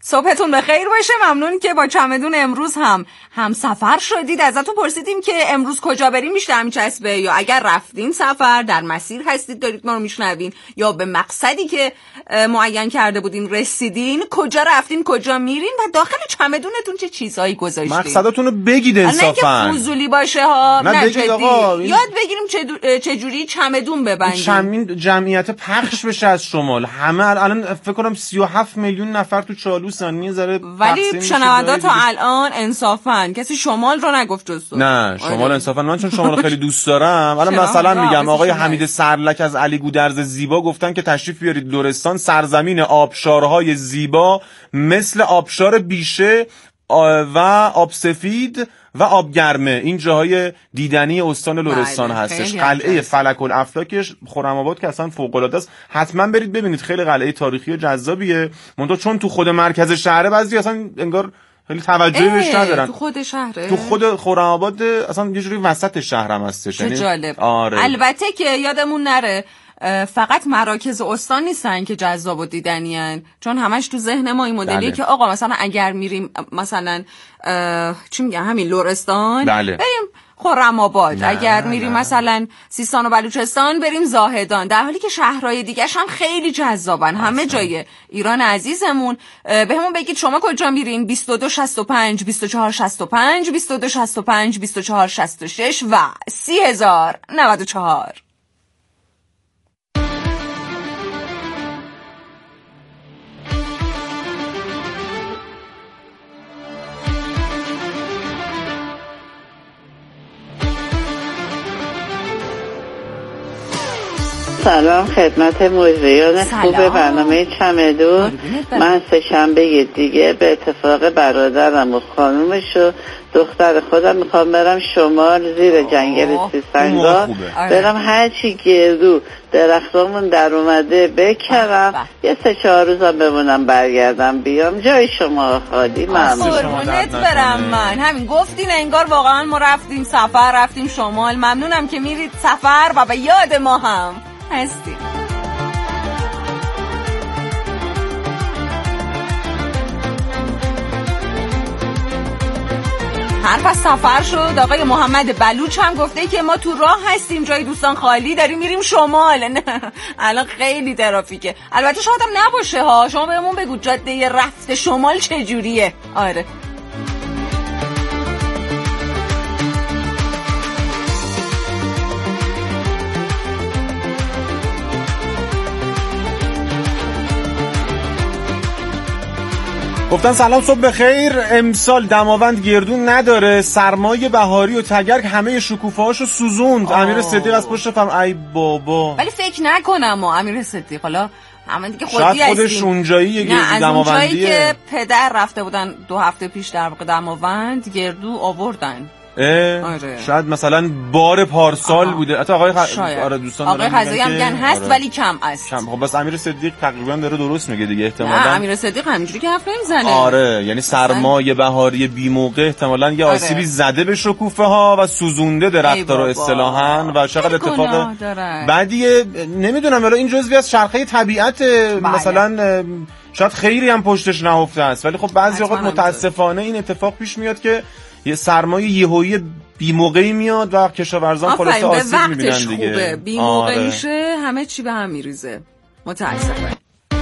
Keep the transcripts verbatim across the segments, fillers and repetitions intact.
صبحتون بخیر باشه. ممنون که با چمدون امروز هم هم سفر شدید. ازتون پرسیدیم که امروز کجا بریم بیشتر میچسبه، یا اگر رفتین سفر در مسیر هستید دارید ما رو میشنوین، یا به مقصدی که معین کرده بودین رسیدین، کجا رفتین، کجا میرین و داخل چمدونتون چه چیزهایی گذاشتین. مقصدتون رو بگید انصافا، نه که فضولی باشه ها، نه, نه جدی. این... یاد بگیریم چه جوری چمدون ببندیم. چمین جمعیت پخش بشه از شمال. همه الان فکر کنم سی و هفت میلیون نفر تو چالوسن، یه ذره ولی شنوندا تا الان انصافا کسی شمال رو نگفت جز تو. نه شمال آره. انصافا من چون شمال خیلی دوست دارم. الان مثلا میگم آقای حمید سرلک از علی گودرز زیبا گفتن که تشریف بیارید لرستان، سرزمین آبشارهای زیبا مثل آبشار بیشه و آب سفید و آب گرمه. این جاهای دیدنی استان لرستان هستش. قلعه فلک الافلاکش خرم‌آباد که اصلا فوق‌العاده است، حتما برید ببینید. خیلی قلعه تاریخی و جذابیه. منتها چون تو خود مرکز شهره بعضی اصلا انگار خیلی توجهی بهش ندارن. تو خود شهره، تو خود خرم‌آباد اصلا یه جوری وسط شهرم هستش. چه جالب. آره. البته که یادمون نره فقط مراکز استان نیستن که جذاب و دیدنی هن. چون همش تو ذهن ما این مدلیه که آقا مثلا اگر میریم مثلا چی میگم همین لرستان بله. بریم خرم‌آباد، اگر میریم مثلا سیستان و بلوچستان بریم زاهدان، در حالی که شهرهای دیگه‌ش هم خیلی جذابن. همه جای ایران عزیزمون. بهمون بگید شما کجا میرین. بیست و دو شصت و پنج بیست و چهار شصت و پنج بیست و دو شصت و پنج بیست و چهار شصت و شش و سی هزار و نود و چهار. سلام خدمت مجریان خوب برنامه چمدون. من سه شنبه دیگه به اتفاق برادرم و خانومش و دختر خودم میخوام برم شمال زیر جنگل سیسنگا، برم هرچی گردو درختامون در اومده بکرم، یه سه چهار روزم بمونم برگردم بیام. جای شما خالی. ممنون. قربونت برم. من همین گفتین انگار واقعا ما رفتیم سفر، رفتیم شمال. ممنونم که میرید سفر و به یاد ما هم هستی. حرف از سفر شد. آقای محمد بلوچ هم گفته که ما تو راه هستیم، جای دوستان خالی، داریم میریم شمال. نه الان خیلی ترافیکه. البته شاید هم نباشه ها. شما بهمون بگو جاده رفت شمال چجوریه. آره گفتن سلام صبح بخیر. امسال دماوند گردون نداره، سرمای بهاری و تگرگ همه شکوفه‌هاشو سوزوند. امیر صدیق از پشت فهم. ای بابا. ولی فکر نکنم امیر صدیق حالا همین دیگه خودی شاید خودش اونجایی دماوندیه. از اونجایی که پدر رفته بودن دو هفته پیش در واقع دماوند گردو آوردن. آره. شاید مثلا بار پارسال آها. بوده. حتی آقای خ... آره دوستان آقای خزایی هم گن هست آره. ولی کم است. کم. خب بس امیر صدیق تقریبا داره درست میگه دیگه احتمالاً. نه امیر صدیق همینجوری که حرف نمیزنه. آره یعنی سرمای بهاری بی موقع احتمالاً یه آسیبی آره. زده به شکوفه ها و سوزونده درخت رو اصطلاحاً و چقدر اتفاق بعدیه. نمیدونم ولی این جزئی از چرخه طبیعت مثلا شاید خیری هم پشتش نهفته است، ولی خب بعضی اوقات متاسفانه این اتفاق پیش میاد که یه سرمایه یهویی بی موقعی میاد و کشاورزان خلاص آسیب میبینن دیگه. خوبه. بی موقع آره. میشه همه چی به هم میریزه. متاسفم.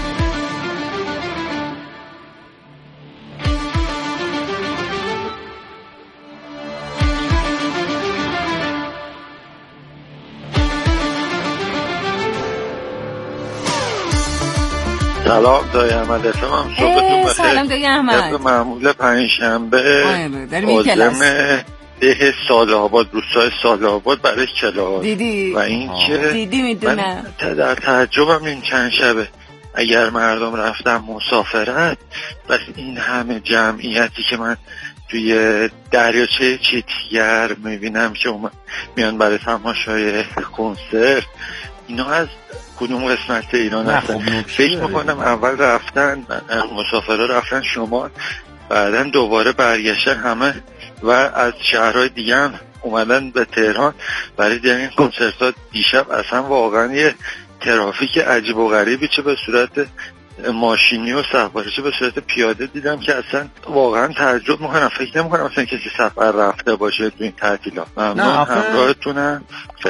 سلام دایی احمد اسلام. صبحتون بخیر. سلام دایی احمد. طبق معمول پنجشنبه عازم ده سال‌آباد روستای سال‌آباد برای کلاس دیدی و این که دیدی میدونم من در تعجبم این چند شبه اگر مردم رفتن مسافرت بس این همه جمعیتی که من توی دریاچه چیتگر میبینم که میان برای تماشای کنسرت، اینا از کدوم قسمت ایران هستن؟ فکر میکنم اول رفتن مسافرها رفتن شمال، بعدن دوباره برگشتن همه و از شهرهای دیگه هم اومدن به تهران برای دیدن این کنسرت ها. دیشب اصلا واقعا یه ترافیک عجیب و غریبی چه به صورت ماشینی و سوارش به صورت پیاده دیدم که اصلا واقعا تعجب میکنم، فکر نمیکنم اصلا کسی سفر رفته باشه تو این تعطیلات. ممنون، همراهتونم.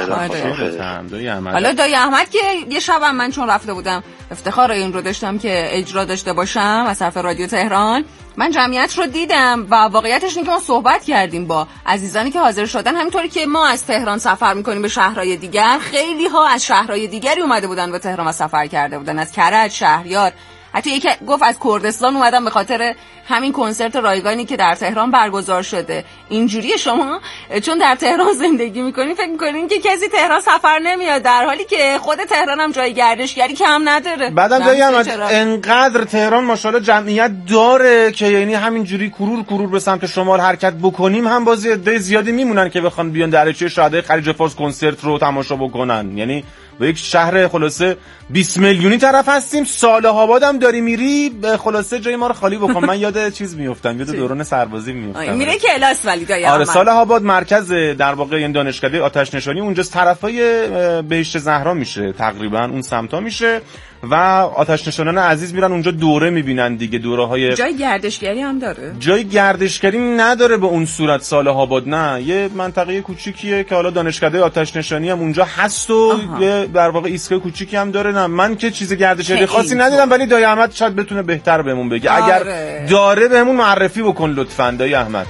حالا دایی احمد که یه شبم من چون رفته بودم افتخار این رو داشتم که اجرا داشته باشم از طرف رادیو تهران، من جمعیت رو دیدم و واقعیتش اینه که ما صحبت کردیم با عزیزانی که حاضر شدن، همینطوری که ما از تهران سفر میکنیم به شهرهای دیگر، خیلی ها از شهرهای دیگری اومده بودن به تهران و سفر کرده بودن، از کرج، شهریار، حتی یکی گفت از کردستان اومدم به خاطر همین کنسرت رایگانی که در تهران برگزار شده. اینجوریه شما چون در تهران زندگی میکنین فکر میکنین که کسی تهران سفر نمیاد، در حالی که خود تهران هم جای گردشگری کم نداره. بعدم دایم انقدر تهران ماشاءالله جمعیت داره که یعنی همینجوری کرور کرور به سمت شمال حرکت بکنیم هم بازی عده زیادی میمونن که بخوان بیان دریاچه شهدای خلیج فارس کنسرت رو تماشا بکنن. یعنی و یک شهر خلاصه بیست میلیونی طرف هستیم. صالح آباد هم داری میری خلاصه جای ما رو خالی بکن. من یاد چیز میافتم، یاد دوران سربازی میافتم. میره کلاس ولی دایی آره صالح آباد مرکز در واقع این دانشکده آتش نشانی اونجا طرفای بهشت زهرا میشه، تقریبا اون سمتا میشه و آتش نشانان عزیز میرن اونجا دوره میبینن دیگه، دوره های جای گردشگری هم داره. جای گردشگری نداره به اون صورت صالح آباد، نه یه منطقه کوچیکیه که حالا دانشکده آتش نشانی هم اونجا هست و آها. یه در واقع ایستگاه کوچیکی هم داره. نه من که چیز گردشگری خاصی ندیدم، ولی دایی احمد شاید بتونه بهتر بهمون بگه. آره. اگر داره بهمون معرفی بکن لطفاً دایی احمد.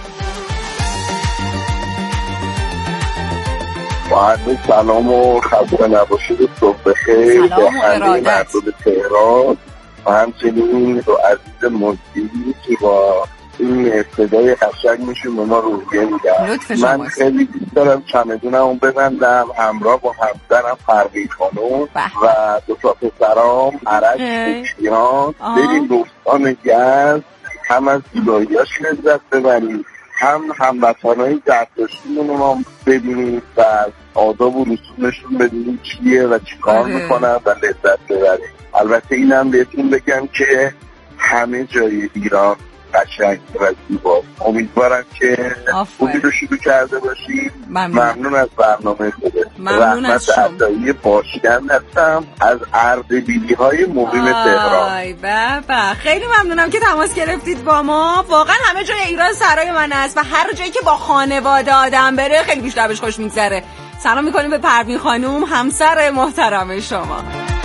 با سلام و خسته نباشید، صبح بخیر به همه مردم تهران و همچنین رو عزیز مجدی که با این صدای قشنگ میشون به ما روحیه میدن. من خیلی دوست دارم چمدونمو ببندم همراه با همسرم فرقی خانم و دو تا پسرام عرش بکشیان بریم روستان گز، هم از زیباییاش لذت ببریم، هم هموطنهای زرتشتیمون رو ما ببینیم و آداب و رسومشون بدونیم چیه و چی کار میکنن و لذت ببریم. البته اینم بهتون بگم که همه جای ایران قشنگ و زیباست. امیدوارم که خوبی رو شروع کرده باشیم. ممنون, ممنون از برنامه خوبه. رحمت عطایی باشکند هستم از اردبیلی های مقیم تهران. آی بابا خیلی ممنونم که تماس گرفتید با ما. واقعا همه جای ایران سرای من است و هر جایی که با خانواده آدم بره خیلی بیشتر بهش خوش میگذره. سلام میکنیم به پروین خانم همسر محترم شما.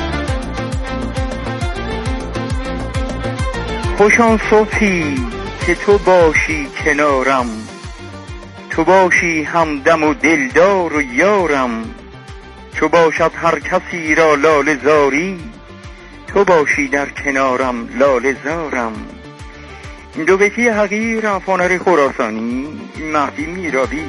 خوش آن صبحی که تو باشی کنارم، تو باشی همدم و دلدار و یارم، تو باشد هر کسی را لاله زاری، تو باشی در کنارم لاله زارم. دو بیتی حقیر افانر خراسانی مهدی میرابی.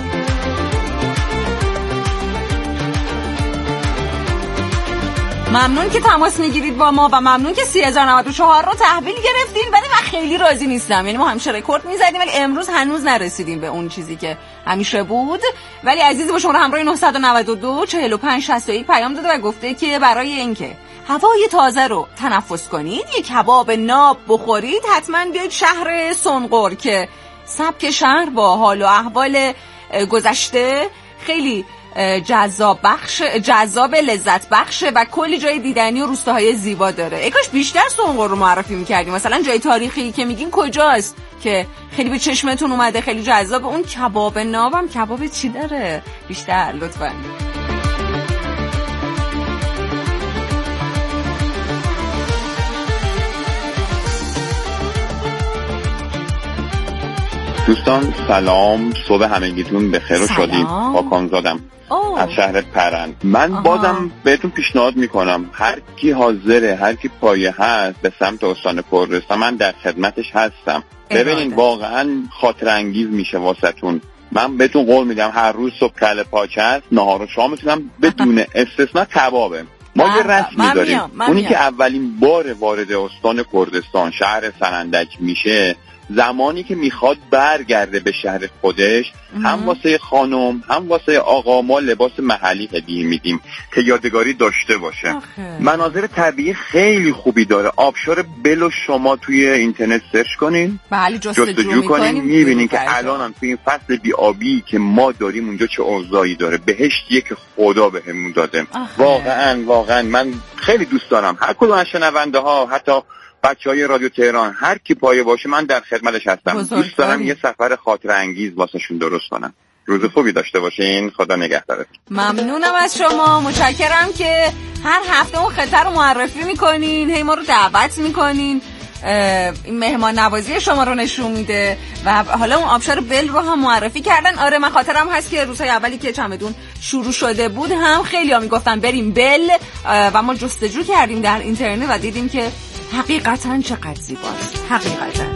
ممنون که تماس میگیرید با ما و ممنون که سی هزار و نود و چهار رو تحویل گرفتین، ولی من خیلی راضی نیستم. یعنی ما همیشه رکورد میزدیم ولی امروز هنوز نرسیدیم به اون چیزی که همیشه بود. ولی عزیزی با شما همراه نه نه دو چهل و پنج شصت و یک پیام داده و گفته که برای اینکه هوای تازه رو تنفس کنید، یک کباب ناب بخورید، حتما بیاید شهر سنقر که سبک شهر با حال و احوال گذشته خیلی جذاب بخش، جذاب لذت بخشه و کلی جای دیدنی و روستاهای زیبا داره. ای کاش بیشتر سنقر رو معرفی می‌کردیم. مثلا جای تاریخی که میگین کجاست که خیلی به چشمتون اومده، خیلی جذاب. اون کباب نابم کباب چی داره؟ بیشتر لطفاً. دوستان سلام، صبح همگیتون بخیر و شادی. پاکان زادم از شهر پرند. من آها. بازم بهتون پیشنهاد میکنم هر کی حاضره، هر کی پایه هست به سمت استان کردستان، من در خدمتش هستم. ببینین واقعا خاطر انگیز میشه واسهتون. من بهتون قول میدم هر روز صبح کله پاچه است، نهار و شامتونم بدون استثنا کبابه. ما یه رسمی داریم، اونی که اولین بار وارد استان کردستان شهر سنندج میشه زمانی که میخواد برگرده به شهر خودش هم واسه خانم هم واسه آقا ما لباس محلی هدیه میدیم که یادگاری داشته باشه. آخه. مناظر طبیعی خیلی خوبی داره. آبشار بلو شما توی اینترنت سرچ کنین، بله جستجو, جستجو کنین، میبینین که الان هم توی این فصل بی‌آبی که ما داریم اونجا چه اوضاعی داره. بهشتیه که خدا بهمون داده. آخه. واقعا واقعا من خیلی دوست دارم هر کدوم از شنونده ها، حتی بچهای رادیو تهران، هر کی پایه باشه من در خدمتش هستم. دوست دارم یه سفر خاطره انگیز واسهشون درست کنم. روز خوبی داشته باشین. خدا نگهدارتون. ممنونم از شما، متشکرم که هر هفته اون خطر رو معرفی میکنین، هی ما رو دعوت میکنین، این مهمان نوازی شما رو نشون میده و حالا اون آبشار بل رو هم معرفی کردن. آره من خاطرم هست که روزهای اولی که چمدون شروع شده بود هم خیلی ها میگفتن بریم بل و ما جستجو کردیم در اینترنت و دیدیم که حقیقتاً چقدر زیباست. حقیقتاً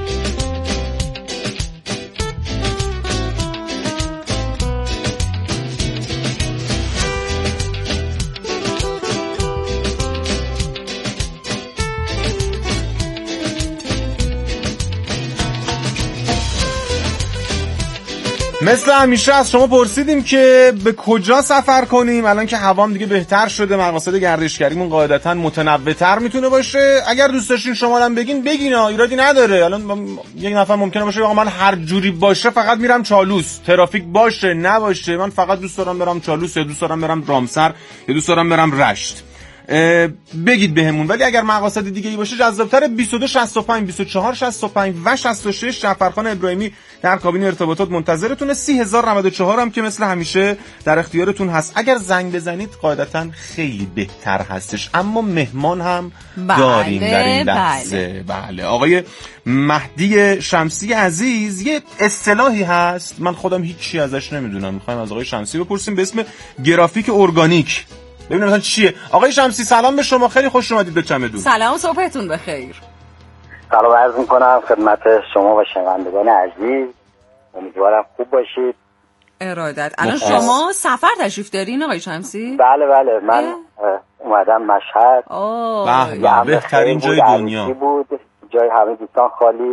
مثل همیشه از شما پرسیدیم که به کجا سفر کنیم. الان که هوام دیگه بهتر شده، مقاصد گردشگریمون قاعدتاً متنوع‌تر میتونه باشه. اگر دوست داشتین شما هم بگین بگین، ایرادی نداره. الان یک نفر ممکنه باشه آقا من هر جوری باشه فقط میرم چالوس، ترافیک باشه نباشه من فقط دوست دارم برم چالوس، یا دوست دارم برم رامسر، یا دوست دارم برم رشت. بگید بهمون. ولی اگر مقاصد دیگه ای باشه جذاب‌تر بیست و دو شصت و پنج بیست و چهار شصت و پنج و شصت و شش جعفرخان ابراهیمی در کابین ارتباطات منتظرتونه. سی هزار و نود و چهار هم که مثل همیشه در اختیارتون هست. اگر زنگ بزنید قاعدتاً خیلی بهتر هستش، اما مهمان هم بله داریم در این لحظه. بله. بله آقای مهدی شمسی عزیز. یه اصطلاحی هست من خودم هیچی ازش نمیدونم، میخوایم از آقای شمسی بپرسیم به اسم گرافیک ارگانیک. ببینم مثلا چیه. آقای شمسی سلام به شما، خیلی خوش اومدید به چمدون. سلام، صبحتون بخیر. سلام عرض میکنم خدمت شما و شنوندگان عزیز، امیدوارم خوب باشید. ارادت. الان شما سفر تشریف دارین آقای شمسی؟ بله بله من اه؟ اومدم مشهد. اوه بهترین جای دنیا بود، جای همه دوستان خالی.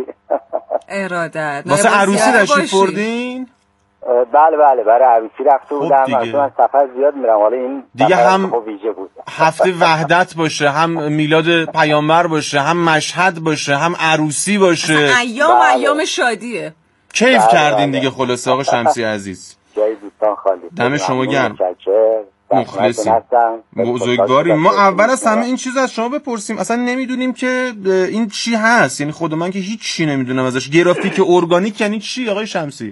ارادت. واسه عروسی تشریف بردین؟ بله بله برای عروسی رفته بودم. من سفر زیاد میرم، حالا این دیگه هم ویژه بود. هفته وحدت باشه، هم میلاد پیامبر باشه، هم مشهد باشه، هم عروسی باشه، ایام بله. ایام شادیه. کیف بله کردین بله. دیگه خلاصه آقا شمسی عزیز. جای دوستان خالی. دم شما گرم. مخلصیم، بزرگواریم. ما اول از همه این چیز از شما بپرسیم، اصلا نمیدونیم که این چی هست، یعنی خود من که هیچ چی نمیدونم ازش. گرافیک ارگانیک یعنی چی آقای شمسی؟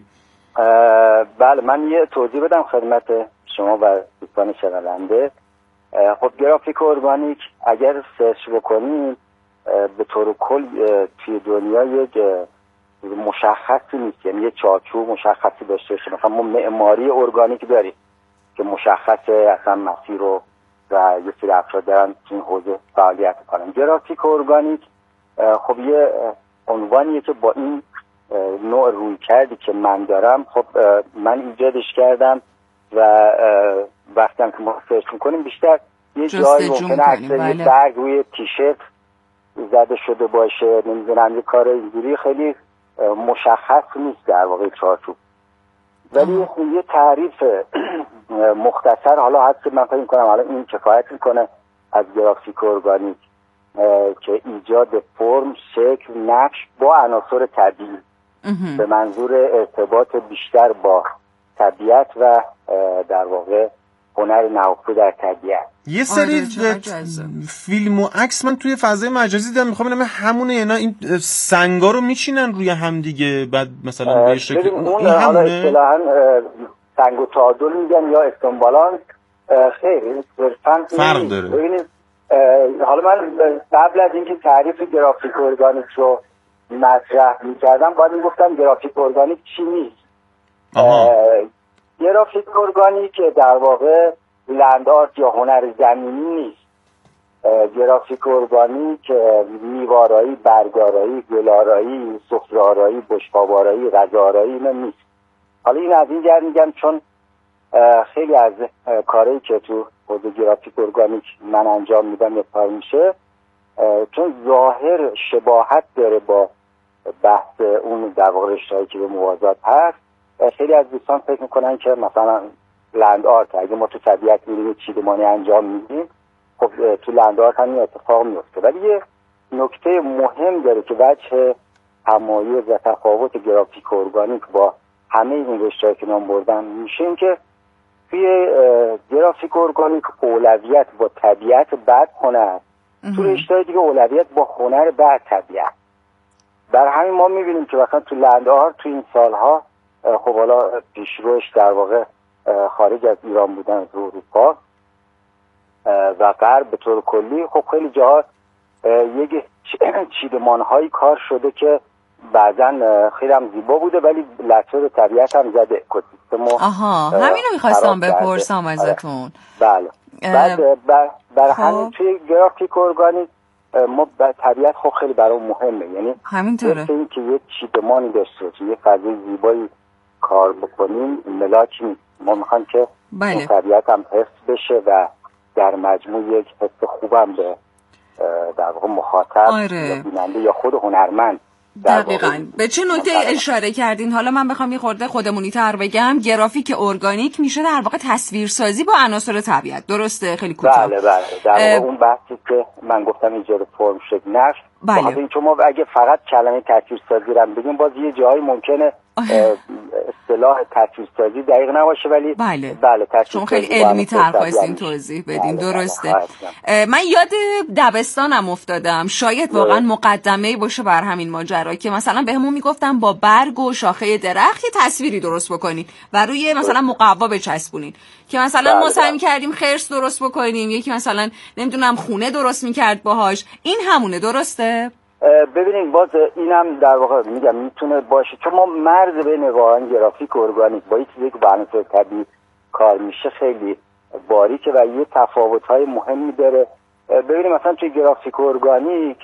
بله من یه توضیح بدم خدمت شما و دوستان شنونده. خب گرافیک ارگانیک اگر سرچ بکنید به طور کل توی دنیا یک مشخصی نیست، یعنی یه چارچوب مشخصی داشته باشه. مثلا ما معماری ارگانیک داریم که مشخصه اصلا مسیر رو و یه سری افراد دارن این حوزه فعالیت کنن. گرافیک ارگانیک خب یه عنوانیه که با این نوع روی کردی که من دارم خب من ایجادش کردم و وقتی هم که ما سرچ میکنیم بیشتر یه جایی ممکنه اکثر یه برگ روی تیشرت زده شده باشه، نمیدونم یه کار اینجوری خیلی مشخص نیست در واقع چارچوب. ولی یه تعریف مختصر حالا هست من فکر میکنم حالا این کفایت میکنه از گرافیک ارگانیک که ایجاد فرم، شکل، نقش با عناصر طبیعی به منظور ارتباط بیشتر با طبیعت و در واقع هنر نهفته در طبیعت. یه سری فیلم و عکس من توی فضای مجازی دیدم، میخوام ببینم همونه اینا این سنگا رو میچینن روی هم دیگه بعد مثلا به شکل این همونه اصطلاحاً سنگ و تعادل میگن یا استنبالان. خیلی فرق داره. ببینید حالا من قبل از اینکه تعریف گرافیک ارگانیک رو مطرح میکردم باید میگفتم گرافیک ارگانیک چی نیست. گرافیک ارگانیک در واقع لند آرت یا هنر زمینی نیست. گرافیک ارگانیک میوارایی، برگارایی، گلارایی، سفره‌آرایی، بشقاب‌آرایی، غذاآرایی اینا نیست. حالا این از این جهت میگم چون خیلی از کارهایی که تو حوزه گرافیک ارگانیک من انجام میدم یا کار میشه چون ظاهر شباهت داره با بحث اون در واقع رشته‌ای که به موازات هست، خیلی از دوستان فکر میکنن که مثلا لند آرت اگه ما تو طبیعت میریم چیدمانی انجام میدیم، خب تو لند آرت هم این اتفاق میفته. ولی یه نکته مهم داره که وجه تمایز و تفاوت گرافیک ارگانیک با همه این رشته‌ای که نام بردم میشه این که توی گرافیک ارگانیک اولویت با طبیعت بعد هنر، تو رشته‌های دیگه اولویت با هنر بعد طبیعت. در همین ما میبینیم که مثلا تو لند آرت تو این سالها خب حالا پیشروش در واقع خارج از ایران بودن، از اروپا و غرب به طور کلی، خب خیلی جاها یک چیدمان‌هایی کار شده که بعدن خیلی هم زیبا بوده ولی لطمه به طبیعت هم زده، اکوسیستم. آها همینو میخواستم بپرسم ازتون. بله. بعد بر, بر همین توی گرافیک ارگانیک ما طبیعت خب خیلی برای مهمه، یعنی همینطوره این که یک چیدمانی داشته باشه، یه فضای زیبایی کار بکنیم ملاک نیست. ما میخوایم که بله. طبیعت هم حفظ بشه و در مجموع یک حس خوبم به در واقع مخاطب آره. یا بیننده یا خود هنرمند. دقیقاً. به چه نکته اشاره کردین؟ حالا من بخوام یه خورده خودمونی تر بگم، گرافیک ارگانیک میشه در واقع تصویرسازی با عناصر طبیعت، درسته؟ خیلی کوتاه. بله بله. در واقع اون بحثی که من گفتم ایجاد فرم شکل نقش، بله. این شما اگه فقط کلمه تصویرسازی رو بگیم باز یه جایی ممکنه اصطلاح تصویرسازی دقیق نباشه، ولی بله, بله شما خیلی علمی تر خواستین توضیح بدین. بله درسته. بله من یاد دبستانم افتادم، شاید واقعا مقدمه‌ای باشه بر همین ماجرا که مثلا بهمون میگفتن با برگ و شاخه درخت یه تصویری درست بکنین و روی مثلا مقوا بچسبونین، که مثلا بله ما سعی می‌کردیم خرس درست بکنیم، یکی مثلا نمیدونم خونه درست می‌کرد باهاش. این همونه درسته؟ ببینید باز اینم در واقع میگم میتونه باشه، چون ما مرز بین واقعا گرافیک ارگانیک با یه چیزی که با عناصر طبیعی کار میشه خیلی باریکه و یه تفاوت‌های مهمی داره. ببینید مثلا توی گرافیک ارگانیک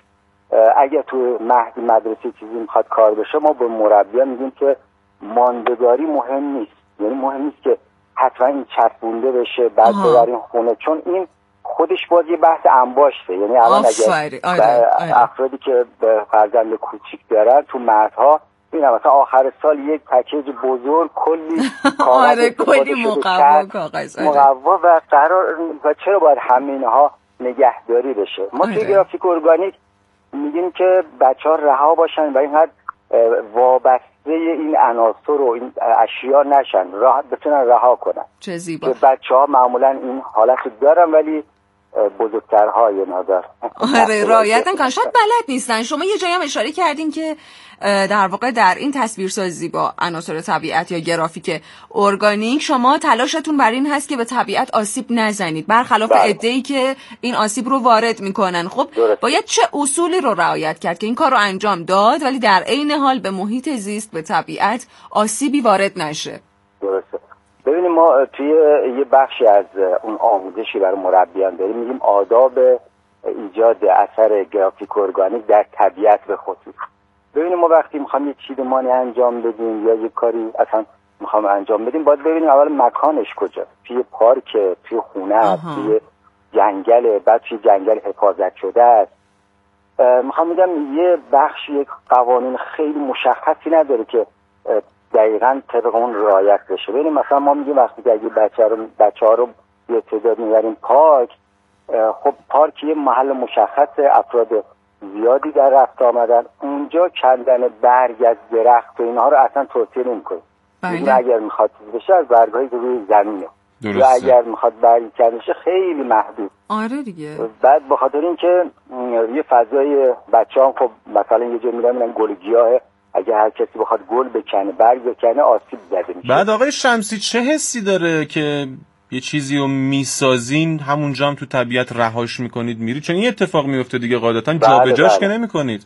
اگه تو مهد مدرسه چیزی میخواد کار بشه، ما به مربیان میگیم که ماندگاری مهم نیست، یعنی مهم نیست که حتما این چسبونده بشه بعد ببرین خونه، چون این خودش باز یه بحث انباشته. یعنی الان اگر افرادی که فرزند کوچیک دارن تو مردها این مثلا آخر سال یک پکیج بزرگ کلی کاغذ آره کلی مقوا کاغذ مقوا و قرار و چرا باید همه اینها نگهداری بشه؟ ما توی گرافیک ارگانیک میگیم که بچه‌ها رها باشن و اینقدر وابسته این عناصر و این اشیا نشن، راه بتونن رها کنن. چه زیبا. که بچه‌ها معمولا این حالت دارن ولی بزرگترها یا ندارن. آره رعایت نمی‌کنن، شاید بلد نیستن. شما یه جایی هم اشاره کردین که در واقع در این تصویرسازی با عناصر طبیعت یا گرافیک ارگانیک شما تلاشتون بر این هست که به طبیعت آسیب نزنید، برخلاف عده‌ای که این آسیب رو وارد میکنن. خب درست. باید چه اصولی رو رعایت کرد که این کار رو انجام داد ولی در عین حال به محیط زیست، به طبیعت آسیبی وارد نشه؟ درسته. ببینیم ما توی یه بخشی از اون آموزشی برای مربیان داریم، میگیم آداب ایجاد اثر گرافیک ارگانیک در طبیعت به خصوص. ببینیم ما وقتی میخوام یه چیدمانی انجام بدیم یا یه کاری اصلا میخوام انجام بدیم، باید ببینیم اول مکانش کجاست، توی پارک، توی خونه، توی جنگل، بعد توی جنگل حفاظت شده است. میخوام میگم یه بخش یک قوانین خیلی مشخصی نداره که دقیقاً طبق اون رعایت بشه. ببینیم مثلا ما میگیم وقتی که اگه بچه رو بچه‌ها رو یه تعداد میبریم پارک، خب پارک یه محل مشخص، افراد زیادی در رفت آمدن، اونجا کندن برگ از درخت و اینها رو اصلا توصیه نمی‌کنیم. بله. اگر میخواد بشه از برگ‌هایی که روی زمینه، یا اگر میخواد برگ کنده بشه خیلی محدود. آره دیگه. بعد به خاطر اینکه یه فضای بچه‌ها خب مثلا یه جا میرن میرن گل گیاه، اگه هر کسی بخواد گل بکنه برگ بکنه آسیب زده میشه. بعد آقای شمسی چه حسی داره که یه چیزی رو میسازین همونجا هم تو طبیعت رهاش میکنید میری؟ چون این اتفاق میفته دیگه قاعدتا جابجاش که نمیکنید.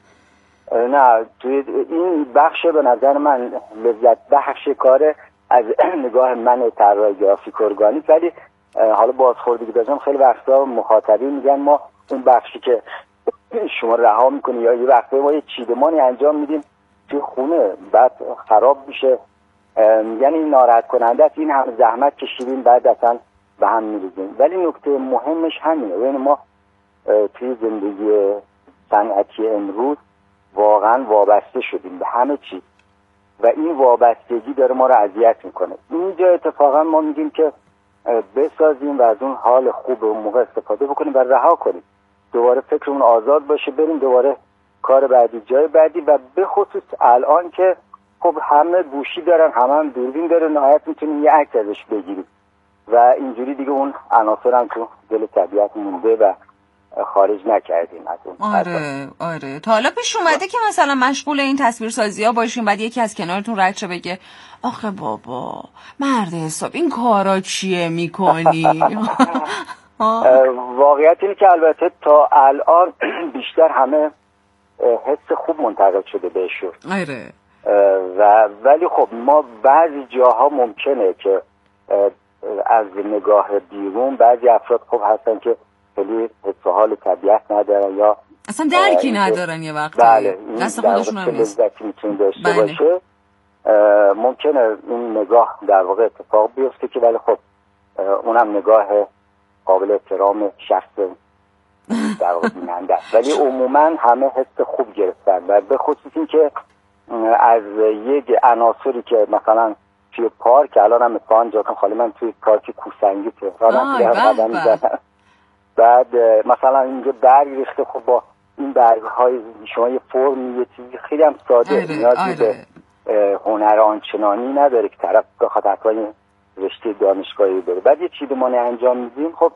نه توی این بخش به نظر من لذت بخش کاره از نگاه من طراح گرافیک ارگانیک، ولی حالا بازخوردی که داشتم خیلی وقتا مخاطبین میگن ما اون بخشی که شما رها میکنی یا یه وقتا ما یه چیدمانی انجام میدیم توی خونه بعد خراب میشه، یعنی ناراحت کننده است، این هم زحمت کشیدیم بعد اصلا به هم میریزیم. ولی نکته مهمش همینه، یعنی ما توی زندگی صنعتی امروز واقعا وابسته شدیم به همه چی و این وابستگی داره ما رو اذیت میکنه. اینجا اتفاقا ما میگیم که بسازیم و از اون حال خوب اون موقع استفاده بکنیم و رها کنیم، دوباره فکرمون آزاد باشه، بریم دوباره کار بعدی جای بعدی. و به خصوص الان که خب همه گوشی دارن، همه هم دوربین داره، نهایت میتونیم یه عکس ازش بگیریم و اینجوری دیگه اون عناصر هم تو دل طبیعت مونده و خارج نکردیم از اون. آره آره. تا حالا پیش اومده که مثلا مشغول این تصویرسازی ها باشیم بعد یکی از کنارتون رد شه بگه آخه بابا مرد حساب این کارا چیه میکنی؟ واقعیت اینه که البته تا الان بیشتر همه حس خوب منتقل شده بهشون. آره. و ولی خب ما بعضی جاها ممکنه که از نگاه بیرون بعضی افراد خب هستن که خیلی حس و حال طبیعت ندارن یا اصلا درکی ندارن یه وقتی. بله. دست خودشون هم نیست. لذتی میتونه داشته بله. باشه. ممکنه این نگاه در واقع اتفاق بیفته که ولی خب اونم نگاه قابل احترام شخص در واقع بیننده است. ولی عموما همه حس خوب گرفتن و به خصوص این که از یک عناصری که مثلا توی پارک الان هم مثلا جاتون خالی، من توی پارک کوسنگی تهران قدم میزنم، بعد مثلا اینجا برگ ریخته، خب با این برگ های شما یه فرم یه چیزی خیلی هم ساده نیازی به هنر آنچنانی نداره که طرف بخواد حتی رشته دانشگاهی بره. بعد یه چیدمانی انجام میدیم خب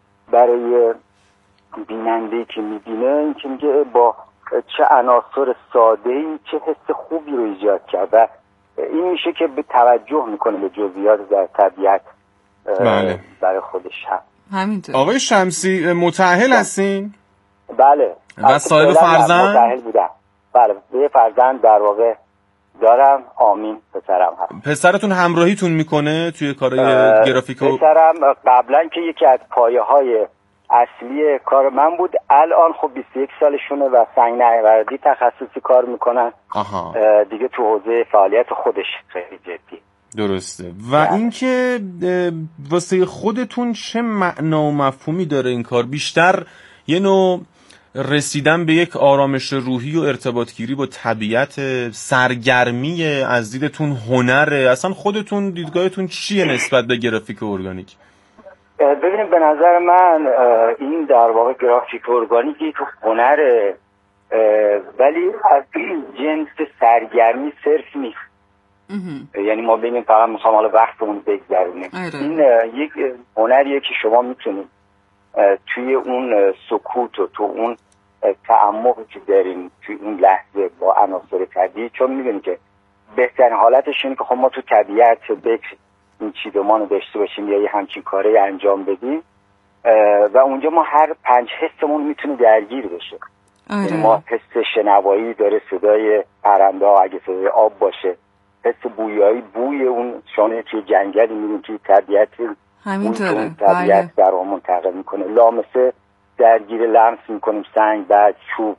برای بیننده‌ای که میبینه این که میگه با چه عناصر ساده‌ای چه حس خوبی رو ایجاد کرد و این میشه که به توجه میکنه به جزئیات در طبیعت. بله. برای خودش هم همینطور. آقای شمسی متأهل هستین؟ بله. و صاحب فرزند؟ متأهل بودم. بله. یه فرزند در واقع دارم، آمین پسرم هست. پسرتون همراهیتون میکنه توی کارهای گرافیک؟ و... پسرم قبلا که یکی از پایه های اصلی کار من بود، الان خب بیست و یک سالشونه و سنگ نوردی تخصصی کار میکنن. آها. دیگه تو حوزه فعالیت خودش خیلی جدی. درسته. و اینکه واسه خودتون چه معنا و مفهومی داره این کار؟ بیشتر یه نوع رسیدن به یک آرامش روحی و ارتباطگیری با طبیعت، سرگرمی از دیدتون، هنره؟ اصلا خودتون دیدگاهتون چیه نسبت به گرافیک ارگانیک؟ ببینیم به نظر من این در واقع گرافیک ارگانیک یک هنره ولی از جنس سرگرمی صرف نیست. یعنی ما ببینیم فقط میخوام حالا وقتمون بگذرونیم. این یک هنریه که شما میتونید توی اون سکوت و تو اون تعمقی که داریم توی اون لحظه با عناصر طبیعی، چون میبینید که بهترین حالتش اینه که خب ما تو طبیعت بک این چیدمان رو داشته باشیم یا یه همچین کاری انجام بدیم و اونجا ما هر پنج حسمون میتونه درگیر بشه. آره. ما حس شنوایی داره، صدای پرنده ها اگه صدای آب باشه، حس بویایی، بوی اون شانه توی جنگلی میریم توی طبیعت همینطوره. طبیعت در اون منتقل میکنه. لامسه درگیر لمس میکنیم، سنگ، بعد چوب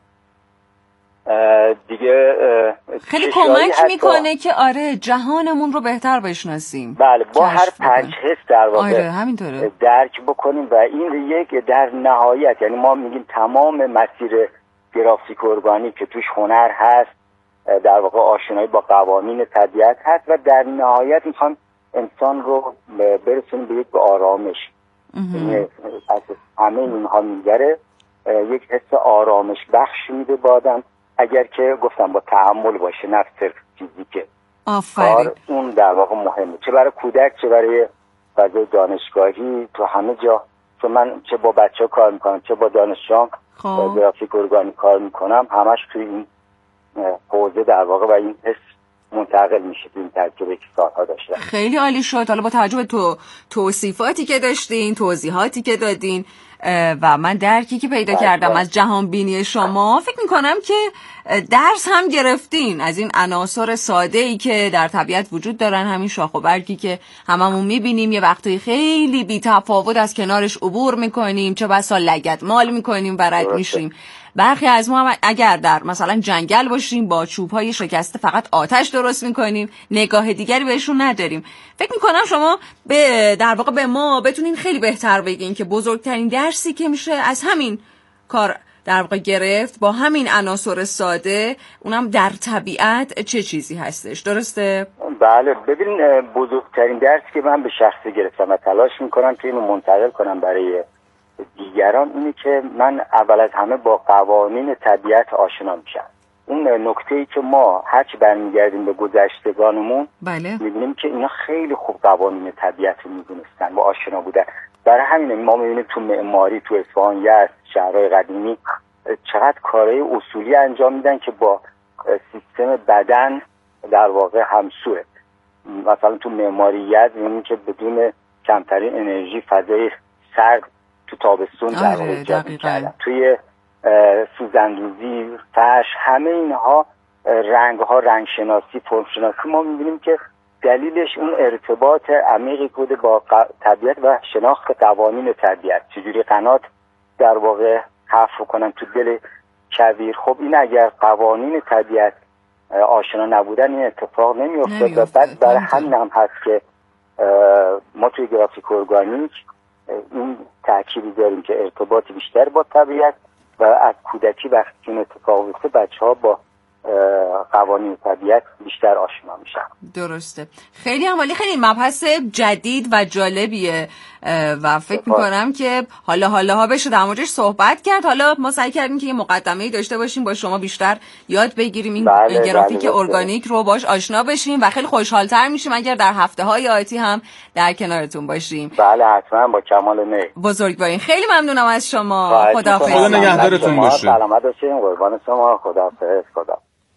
دیگه خیلی کمک میکنه که آره جهانمون رو بهتر بشناسیم. بله با هر پنج حس در واقع آره همینطوره درک بکنیم و این یک در نهایت یعنی ما میگیم تمام مسیر گرافیک ارگانیک که توش هنر هست، در واقع آشنایی با قوانین طبیعت هست و در نهایت میخوان انسان رو برسونیم به یک به آرامش. یعنی از همه اینها میگره یک حس آرامش بخش میده به آدم، اگر که گفتم با تأمل باشه، نه صرف فیزیکه. آفرین. اون در واقع مهمه، چه برای کودک چه برای فضای دانشگاهی، تو همه جا. چون من چه با بچه ها کار میکنم چه با دانشجویان گرافیک ارگانیک کار میکنم، همش توی این حوزه در واقع و این حس منتقل میشه این تجربه که سالها داشتم. خیلی عالی شد. حالا با توجه به تو توصیفاتی که داشتین، توضیحاتی که دادین و من درکی که پیدا کردم از جهان بینی شما، فکر میکنم که درس هم گرفتین از این عناصر ساده‌ای که در طبیعت وجود دارن، همین شاخ و برگی که هممون میبینیم، یه وقتی خیلی بی تفاوت از کنارش عبور میکنیم، چه بسا لگد مال میکنیم و رد میشیم. برخی از ما هم اگر در مثلا جنگل باشیم با چوب‌های شکسته فقط آتش درست میکنیم، نگاه دیگری بهشون نداریم. فکر میکنم شما به در واقع به ما بتونین خیلی بهتر بگین که بزرگترین درسی که میشه از همین کار در واقع گرفت با همین عناصر ساده، اونم در طبیعت چه چیزی هستش. درسته؟ بله. ببین بزرگترین درسی که من به شخصی گرفتم و تلاش میکنم که اینو منتقل کنم برای دیگران اینه که من اول از همه با قوانین طبیعت آشنا میشم. اون نکته‌ای که ما هرچی برمیگردیم به گذشتگانمون بله. میبینیم که اینا خیلی خوب قوانین طبیعت رو میدونستن و آشنا بودن. برای همین ما میبینیم تو معماری، تو اصفهان، یزد، شهرهای قدیمی چقدر کارهای اصولی انجام میدن که با سیستم بدن در واقع همسوه. مثلا تو معماری یزد میبینیم که بدون کمترین انرژی فضای سرد تو تابستون در واقع ایجاد می‌کردن. توی سوزندوزی، فرش، همه اینها رنگ‌ها، رنگ شناسی، فرم شناسی، ما می‌بینیم که دلیلش اون ارتباط عمیقی بوده با طبیعت و شناخت قوانین طبیعت. چجوری قنات در واقع حفر کنن تو دل کویر. خب این اگر قوانین طبیعت آشنا نبودن این اتفاق نمی‌افتاد. و بعد برای همین هم هست که ما توی گرافیک ارگانیک این تأکید داریم که ارتباط بیشتر با طبیعت و از کودکی وقتی این اتفاق بیفته بچه‌ها با قوانین طبیعت بیشتر آشنا میشن. درسته. خیلی عالی، خیلی مبحث جدید و جالبیه و فکر میکنم که حالا حالا ها بشه در موردش صحبت کرد. حالا ما سعی کردیم که یه مقدمه‌ای داشته باشیم با شما بیشتر یاد بگیریم این بله، گرافیک بله ارگانیک رو باش آشنا بشیم و خیلی خوشحال‌تر میشیم اگر در هفته‌های آتی هم در کنارتون باشیم. بله حتما، با کمال میل. بزرگوارین. خیلی ممنونم از شما. خداحافظ. خدا نگهدارتون باشه. سلامت باشین. قربان شما. خداحافظ. خدا.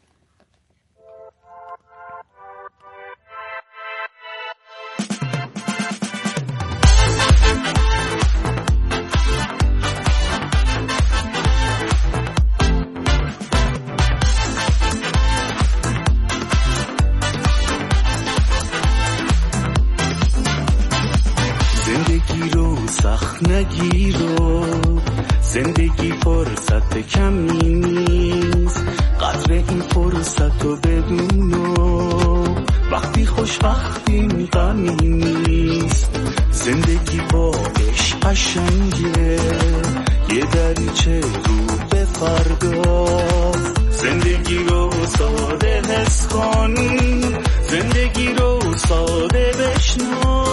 سخت نگیرو، زندگی فرصت کمی نیست، قدر این فرصت رو بدونو، وقتی خوشبختی غمی نیست، زندگی با عشق قشنگه، یه دریچه رو به فردا، زندگی رو ساده حس کن، زندگی رو ساده بشنو،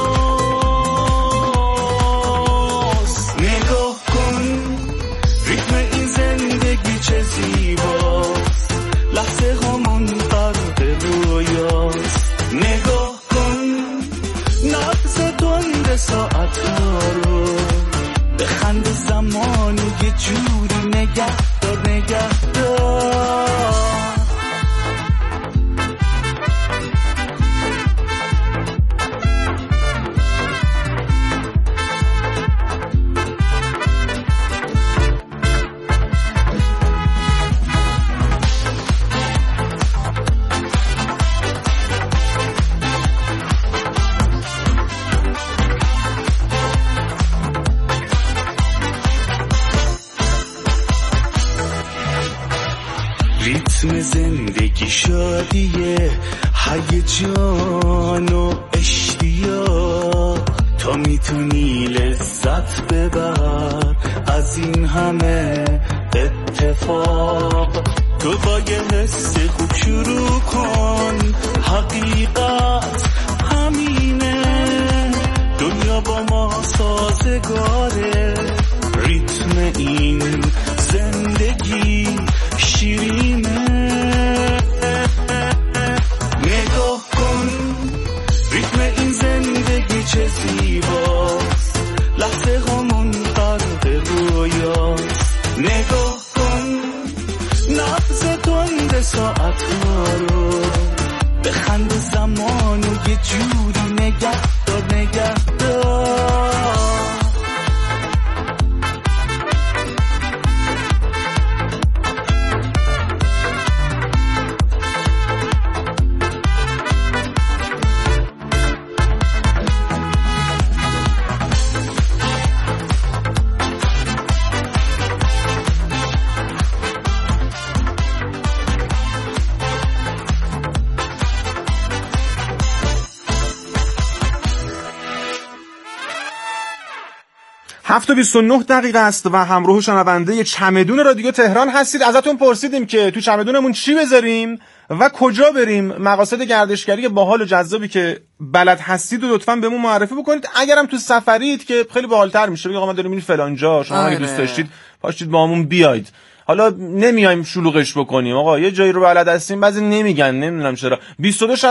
چه زیباست لحظه همون غرق رویاست، نگاه کن نبض تند ساعت ها رو، بخند زمانی یه جوری نگه دار نگه دار. ریتم زندگی شادیه، هیجان و اشتیاق، تا میتونی لذت ببر از این همه اتفاق، تو با یه حس خوب شروع کن، حقیقت همینه، دنیا با ما سازگاره، ریتم این زندگی شیرینه، نگاه کن ریتم این زندگی چه زیباست، لحظه همون غرق رویاست، نگاه کن نبض تند ساعت ها رو، بخند زمانو یه جوری نگه دار نگه دار. هفت و بیست و نه دقیقه است و همراه شنونده چمدون رادیو تهران هستید. ازتون پرسیدیم که تو چمدونمون چی بذاریم و کجا بریم. مقاصد گردشگری باحال و جذابی که بلد هستید و لطفاً بهمون معرفی بکنید. اگرم تو سفرید که خیلی باحال‌تر میشه، بگید آقا ما داریم میریم فلان جا، شما اگه دوست داشتید پاشید با همون بیاید. حالا نمیایم شلوغش بکنیم، آقا یه جایی رو بلد هستیم، بعضی نمیگن، نمیدونم چرا. بیست و دو